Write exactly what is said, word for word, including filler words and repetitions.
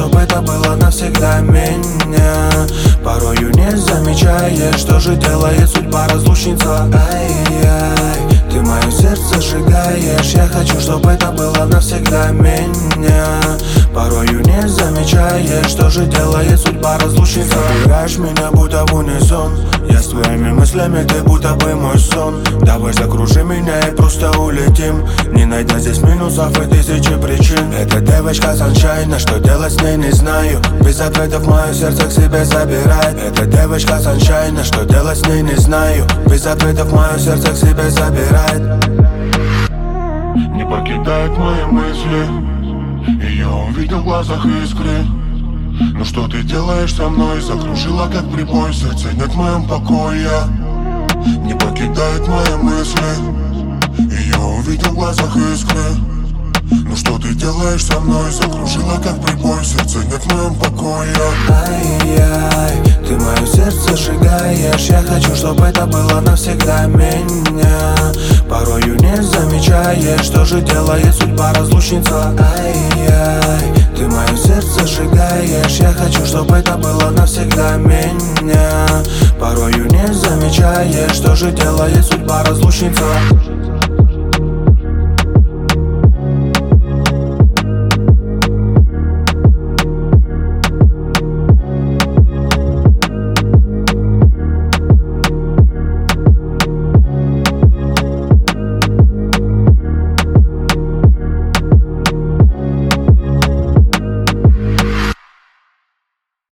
чтобы это было навсегда меня. Порою не замечаешь, что же делает судьба разлучница. Ай-яй, ты мое сердце сжигаешь. Я хочу, чтобы это было навсегда меня. Порою не замечаешь, что же делает судьба разлучница. Забираешь меня будто в унисон. Я с твоими мыслями, ты будто бы мой сон. Давай закружи меня и просто улетим, не найдя здесь минусов и тысячи причин. Эта девочка саншайна, что делать с ней не знаю. Без ответов мое сердце к себе забирает. Эта девочка саншайна, что делать с ней не знаю. Без ответов мое сердце к себе забирает. Не покидают мои мысли, и я увидел в глазах искры. Ну что ты делаешь со мной? Закружила как прибой, сердце нет в моем покое. Не покидают мои мысли, и я увидел в глазах искры. Ну что ты делаешь со мной? Закружила как прибой, сердце нет в моем покое. Ай-яй, ты мое сердце сжигаешь. Я хочу, чтобы это было навсегда меня. Порою не замечаешь, что же делает судьба разлучница. Ай-яй, ты мое сердце сжигаешь. Я хочу, чтобы это было навсегда меня. Порою не замечаешь, что же делает судьба разлучница.